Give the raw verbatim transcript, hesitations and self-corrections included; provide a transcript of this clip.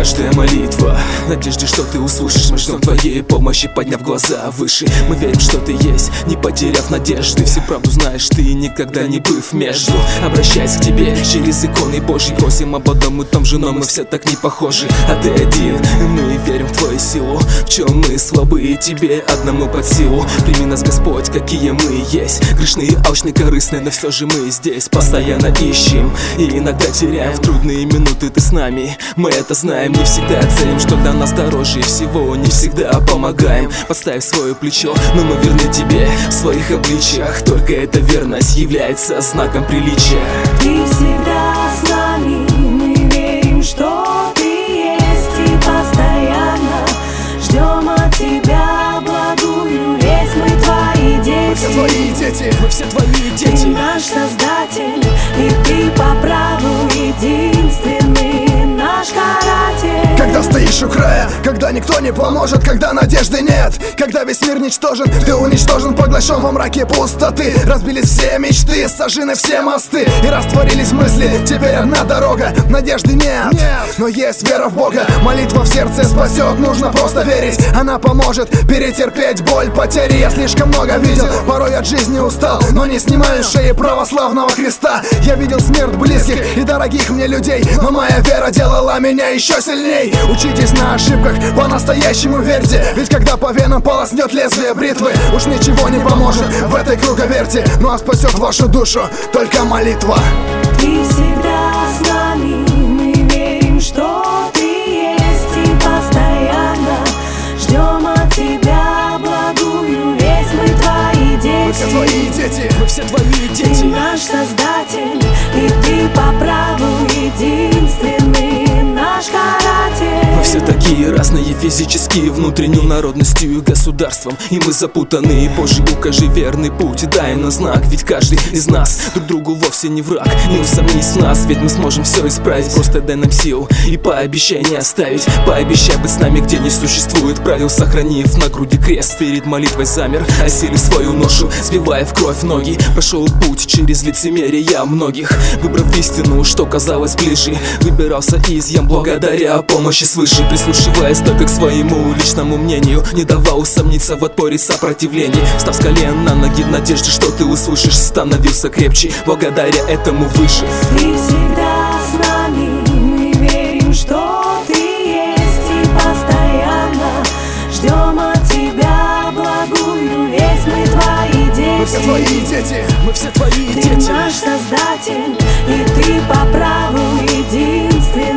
каждая молитва, надежде, что ты услышишь. Мы ждем твоей помощи, подняв глаза выше. Мы верим, что ты есть, не потеряв надежды. Всю правду знаешь ты, никогда не быв между. Обращаясь к тебе через иконы Божьи, просим об одном и том же, но мы все так не похожи. А ты один, мы верим в твою силу. В чем мы слабы, тебе одному под силу. Прими нас, Господь, какие мы есть. Грешные, алчные, корыстные, но все же мы здесь. Постоянно ищем и иногда теряем. В трудные минуты ты с нами, мы это знаем. Не всегда ценим, что для нас дороже всего. Не всегда помогаем, подставив свое плечо, но мы верны тебе в своих обличиях. Только эта верность является знаком приличия. Ты всегда с нами, мы верим, что ты есть. И постоянно ждем от тебя благую весть. Мы твои дети, мы все твои дети, мы все твои дети. Ты наш Создатель, и ты по праву единственный наш каратель. Когда стоишь у края, когда никто не поможет, когда надежды нет, когда весь мир ничтожен, ты уничтожен, поглощен во мраке пустоты. Разбились все мечты, сожжены все мосты и растворились мысли. Теперь одна дорога, надежды нет, нет, но есть вера в Бога. Молитва в сердце спасет, нужно просто верить. Она поможет перетерпеть боль, потери. Я слишком много видел, порой от жизни устал, но не снимаю с шеи православного креста. Я видел смерть близких и дорогих мне людей, но моя вера делала меня еще сильней. Учитесь на ошибках, по-настоящему верьте. Ведь когда по венам полоснет лезвие бритвы, уж ничего не поможет в этой круговерти. Ну а спасет вашу душу только молитва. Ты всегда с нами, мы верим, что ты есть. И постоянно ждем от тебя благую весть. Мы твои дети, мы все твои дети, мы все твои дети. Ты наш Создатель, и ты по праву единственный наш каратель. Мы все такие разные физически, внутренней народностью и государством. И мы запутанные, Боже, укажи верный путь, дай нам знак. Ведь каждый из нас друг другу вовсе не враг. Не усомнись в нас, ведь мы сможем все исправить. Просто дай нам сил и пообещай не оставить. Пообещай быть с нами, где не существует правил, сохранив на груди крест. Перед молитвой замер, осилив свою ношу, сбивая в кровь ноги. Прошел путь через лицемерие многих, выбрав истину, что казалось ближе. Выбирался из ям благодаря помощи свыше. Прислушиваясь только к своему личному мнению, не давал усомниться в отпоре сопротивлений. Встав с колен на ноги в надежде, что ты услышишь, становился крепче, благодаря этому выжив. Ты всегда с нами, мы верим, что ты есть. И постоянно ждем от тебя благую весть. Мы твои дети, мы все твои дети, мы все твои ты дети. наш Создатель, и ты по праву единственный